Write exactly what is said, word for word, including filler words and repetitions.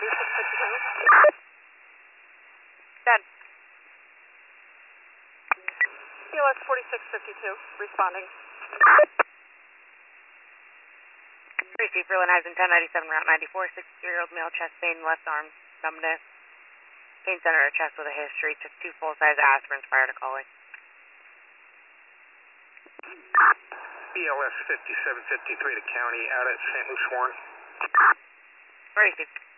forty-six fifty-two. Dead. P O S forty-six fifty-two, responding. Receive Berlin-Heisen ten ninety-seven, Route ninety-four, sixty-three-year-old male, chest pain, left arm, numbness. Pain center or chest with a history. Took two full-size aspirins prior to calling. B L S fifty-seven fifty-three to county, out at Saint Luce Warren. Receive.